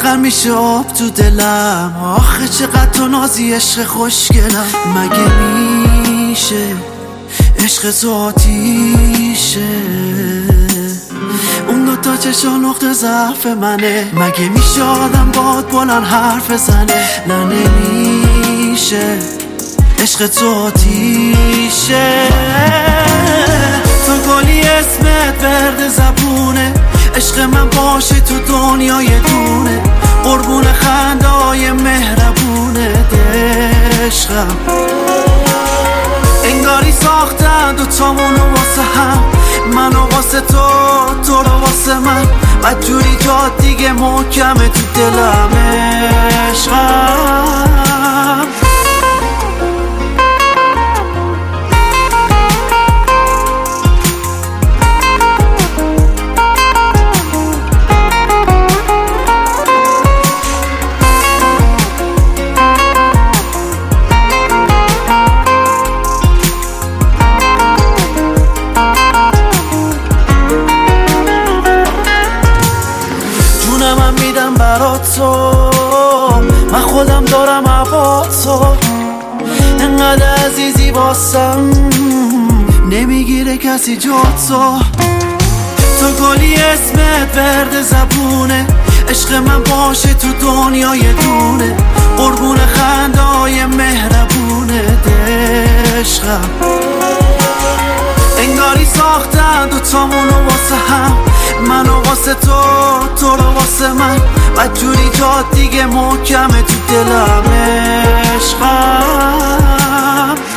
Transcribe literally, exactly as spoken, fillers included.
غرقم میشه آب تو دلم. آخه چقدر تو نازی عشق خوشگلم. مگه میشه عشق ذاتیشه؟ اون دوتا چشا نقطه ضعف منه. مگه میشه آدم باد بلند حرف زنه؟ نه نمیشه عشق ذاتیشه. تو گلی اسمت ورد زبونه، عشق من باشه تو دنیای دونه. قربون خندای مهربونه عشقم. انگاری ساختن دوتامونو واسه هم، منو واسه تو، تو رو واسه من. بدجوری جاد دیگه محکمه تو دلم عشقم. من میدم برات تو، من خودم دارم عبات تو. انقدر عزیزی واسم نمیگیره کسی جات تو. تو گلی اسمت ورد زبونه، عشق من باشه تو دنیای دونه. قربون خندای مهربونه عشقم. انگاری ساختن دوتامونو واسه هم، منو واسه تو، تو رو واسه من. بدجوری جاد دیگه محکمه تو دلم عشقم.